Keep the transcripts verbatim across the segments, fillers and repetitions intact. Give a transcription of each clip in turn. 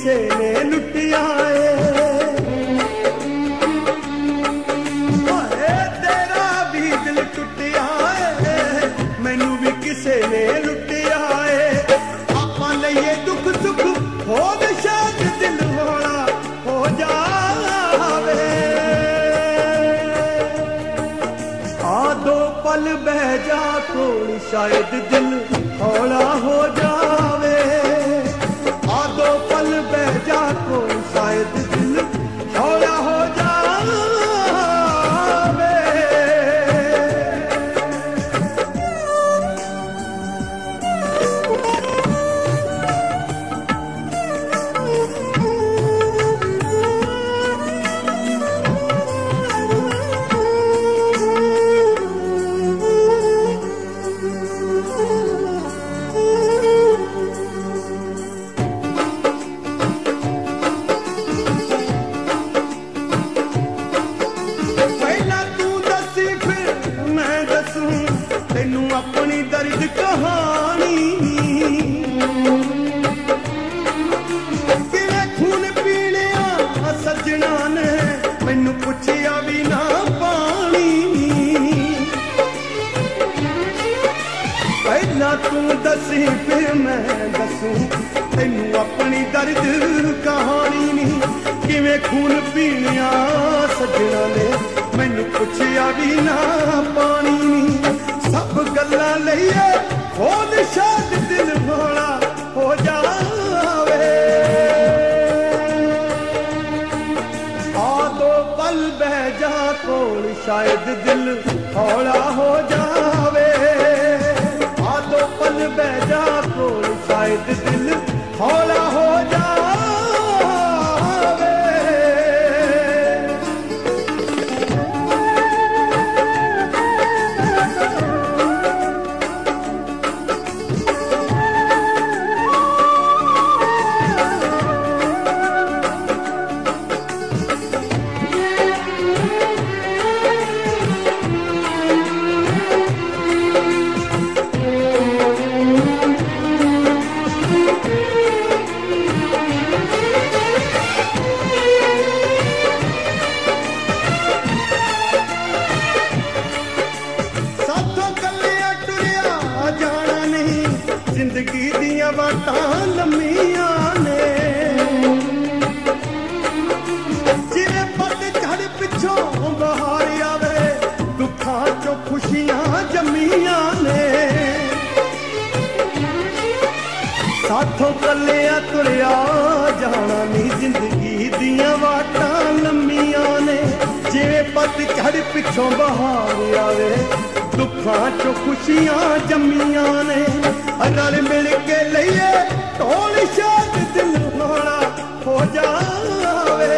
किसे ने लुटिया तेरा भी दिल टुटिया मैनू भी किसे ने लुटिया आपा लईए दुख सुख हो शायद दिल होना हो जावे आ दो पल बह जा कोल शायद दिल हौला हो जावे आ दो पल बह जा कोल शायद दिल हौला हो जावे अपनी दर्द कहानी किवें खून पीलिया सजना ने मैनू पुछया भी ना पानी पहला तू दसी फिर मैं दसूं तैनू अपनी दर्द कहानी नी किवें खून पीलिया सजना ने मैनू पुछया भी ना पानी नी सब गल्लां लईए खोल शायद दिल भोला हो जावे आ दो पल बह जा कोल शायद दिल हौला हो जावे आ दो पल बह जा कोल शायद दिल हौला हो जावे जिंदगी दियां बातां लम्मियां ने जिवें पतझड़ पिछों बहार आवे दुखां चों खुशियां जम्मियां ने साथों कल्लिया तुरिया जाना नी जिंदगी दियां बातां लम्मियां ने जिवें पतझड़ पिछों बहार आवे दुखां चों खुशियां जम्मियां ने रल मिल के लईए ढोल शायद दिल हौला हो जावे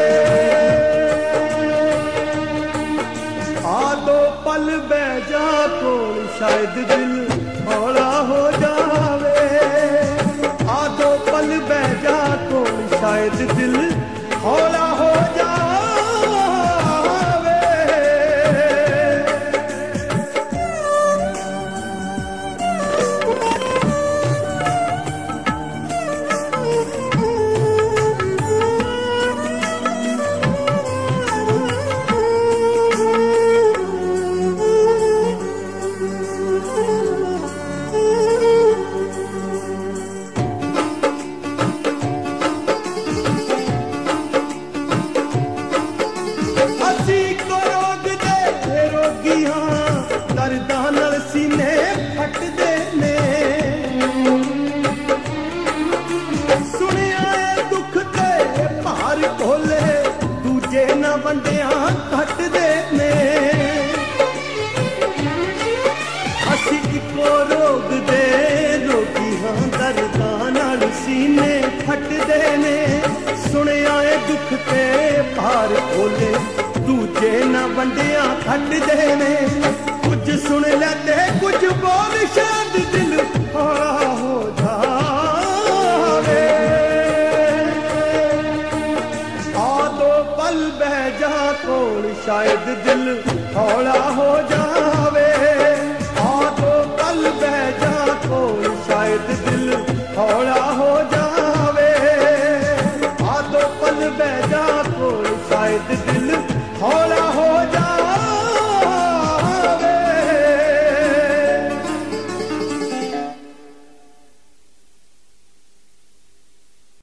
आ दो पल बह जा कोल शायद दिल हौला हो जावे आ दो पल बह जा कोल शायद दिल हौला हो जावे दर्दां नाल सीने फटदे ने सुनिया दुख ते भार ढोले दूजे ना वंडिया घटदे ने असी इको रोग दे रोगी हां दर्दां नाल सीने फटदे ने सुनिया दुख ते भार ढोले दूजे ना वंडिया घटदे ने कुछ सुन लेते कुछ बोल शायद दिल हौला हो जावे आ दो पल बह जा कोल शायद दिल हौला हो जावे आ दो पल बह जा कोल शायद दिल हौला हो जावे बह जा कोल शायद दिल हौला हो जा।